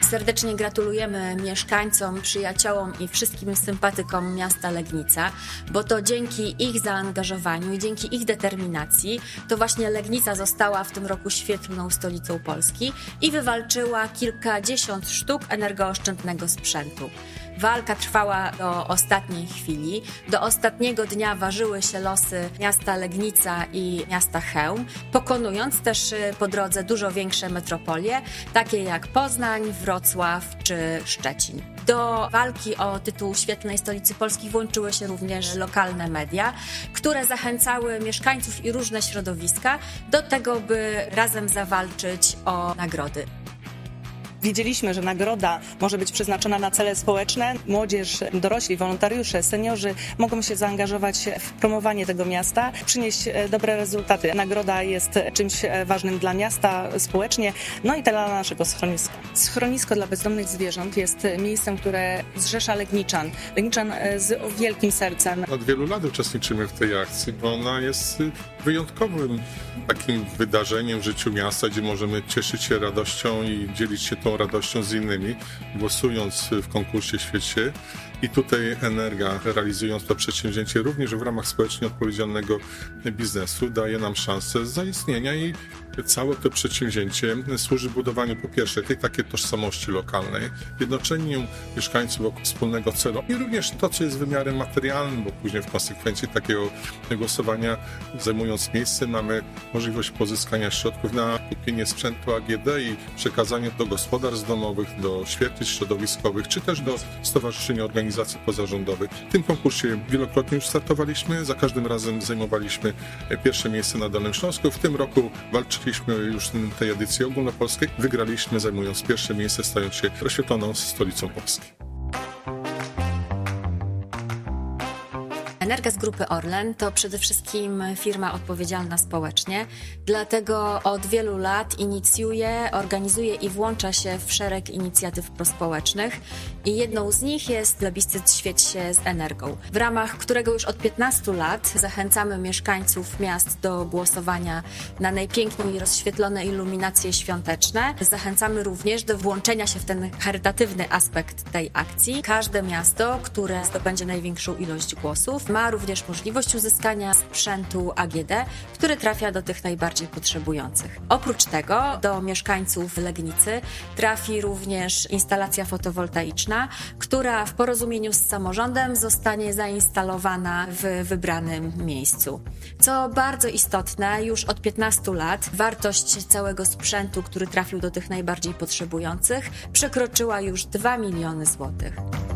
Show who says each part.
Speaker 1: Serdecznie gratulujemy mieszkańcom, przyjaciołom i wszystkim sympatykom miasta Legnica, bo to dzięki ich zaangażowaniu i dzięki ich determinacji to właśnie Legnica została w tym roku świetlną stolicą Polski i wywalczyła kilkadziesiąt sztuk energooszczędnego sprzętu. Walka trwała do ostatniej chwili. Do ostatniego dnia ważyły się losy miasta Legnica i miasta Chełm, pokonując też po drodze dużo większe metropolie, takie jak Poznań, Wrocław czy Szczecin. Do walki o tytuł świetlnej stolicy Polski włączyły się również lokalne media, które zachęcały mieszkańców i różne środowiska do tego, by razem zawalczyć o nagrody.
Speaker 2: Wiedzieliśmy, że nagroda może być przeznaczona na cele społeczne. Młodzież, dorośli, wolontariusze, seniorzy mogą się zaangażować w promowanie tego miasta, przynieść dobre rezultaty. Nagroda jest czymś ważnym dla miasta społecznie, no i dla naszego schroniska. Schronisko dla bezdomnych zwierząt jest miejscem, które zrzesza Legniczan z wielkim sercem.
Speaker 3: Od wielu lat uczestniczymy w tej akcji, bo ona jest wyjątkowym takim wydarzeniem w życiu miasta, gdzie możemy cieszyć się radością i dzielić się tą radością z innymi, głosując w konkursie Świeć się. I tutaj Energa, realizując to przedsięwzięcie również w ramach społecznie odpowiedzialnego biznesu, daje nam szansę zaistnienia i całe to przedsięwzięcie służy budowaniu po pierwsze tej takiej tożsamości lokalnej, jednoczeniu mieszkańców wokół wspólnego celu i również to, co jest wymiarem materialnym, bo później w konsekwencji takiego głosowania, zajmując miejsce, mamy możliwość pozyskania środków na kupienie sprzętu AGD i przekazanie do gospodarstw domowych, do świetlic środowiskowych, czy też do stowarzyszeń organizacji pozarządowych. W tym konkursie wielokrotnie już startowaliśmy, za każdym razem zajmowaliśmy pierwsze miejsce na Dolnym Śląsku. W tym roku walczyliśmy już w tej edycji ogólnopolskiej. Wygraliśmy, zajmując pierwsze miejsce, stając się oświetloną stolicą Polski.
Speaker 1: Energa z Grupy Orlen to przede wszystkim firma odpowiedzialna społecznie, dlatego od wielu lat inicjuje, organizuje i włącza się w szereg inicjatyw prospołecznych i jedną z nich jest plebiscyt Świeć się z Energą, w ramach którego już od 15 lat zachęcamy mieszkańców miast do głosowania na najpiękniej rozświetlone iluminacje świąteczne. Zachęcamy również do włączenia się w ten charytatywny aspekt tej akcji. Każde miasto, które zdobędzie największą ilość głosów, ma również możliwość uzyskania sprzętu AGD, który trafia do tych najbardziej potrzebujących. Oprócz tego do mieszkańców Legnicy trafi również instalacja fotowoltaiczna, która w porozumieniu z samorządem zostanie zainstalowana w wybranym miejscu. Co bardzo istotne, już od 15 lat wartość całego sprzętu, który trafił do tych najbardziej potrzebujących, przekroczyła już 2 miliony złotych.